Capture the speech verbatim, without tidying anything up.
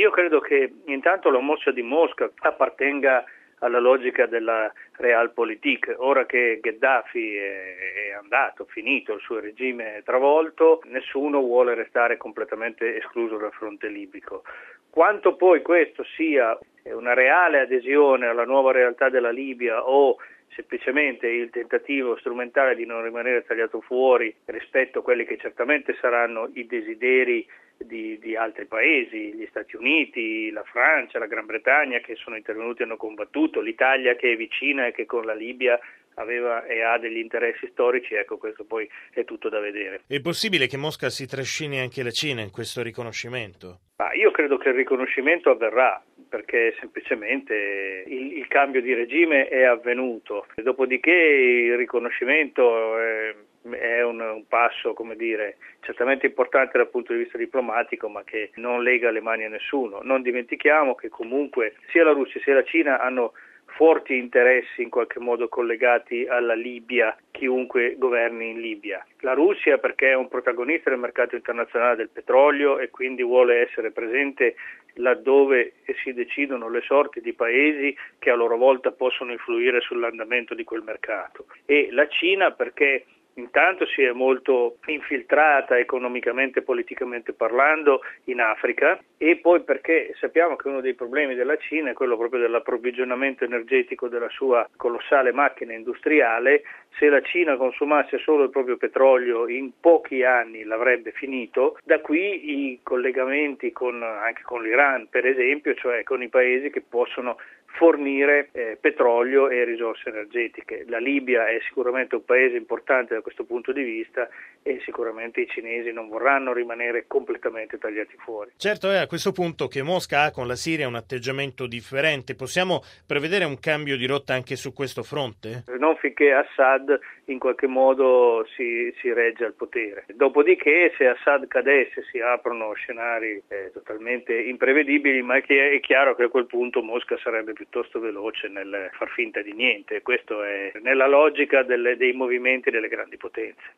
Io credo che intanto la mossa di Mosca appartenga alla logica della realpolitik. Ora che Gheddafi è, è andato, finito, il suo regime è travolto, nessuno vuole restare completamente escluso dal fronte libico. Quanto poi questo sia una reale adesione alla nuova realtà della Libia o semplicemente il tentativo strumentale di non rimanere tagliato fuori rispetto a quelli che certamente saranno i desideri di, di altri paesi, gli Stati Uniti, la Francia, la Gran Bretagna che sono intervenuti e hanno combattuto, l'Italia che è vicina e che con la Libia aveva e ha degli interessi storici, ecco, questo poi è tutto da vedere. È possibile che Mosca si trascini anche la Cina in questo riconoscimento? Ah, io credo che il riconoscimento avverrà perché semplicemente il, il cambio di regime è avvenuto, dopodiché il riconoscimento è, è un, un passo, come dire, certamente importante dal punto di vista diplomatico, ma che non lega le mani a nessuno. Non dimentichiamo che comunque sia la Russia sia la Cina hanno forti interessi in qualche modo collegati alla Libia, chiunque governi in Libia. La Russia perché è un protagonista del mercato internazionale del petrolio e quindi vuole essere presente laddove si decidono le sorti di paesi che a loro volta possono influire sull'andamento di quel mercato. E la Cina perché intanto si è molto infiltrata economicamente e politicamente parlando in Africa e poi perché sappiamo che uno dei problemi della Cina è quello proprio dell'approvvigionamento energetico della sua colossale macchina industriale. Se la Cina consumasse solo il proprio petrolio in pochi anni l'avrebbe finito, da qui i collegamenti con, anche con l'Iran per esempio, cioè con i paesi che possono fornire eh, petrolio e risorse energetiche. La Libia è sicuramente un paese importante da questo punto di vista e sicuramente i cinesi non vorranno rimanere completamente tagliati fuori. Certo è a questo punto che Mosca ha con la Siria un atteggiamento differente. Possiamo prevedere un cambio di rotta anche su questo fronte? Non finché Assad in qualche modo si, si regge al potere. Dopodiché se Assad cadesse si aprono scenari eh, totalmente imprevedibili, ma è, che, è chiaro che a quel punto Mosca sarebbe piuttosto veloce nel far finta di niente. Questo è nella logica delle, dei movimenti delle grandi potenze.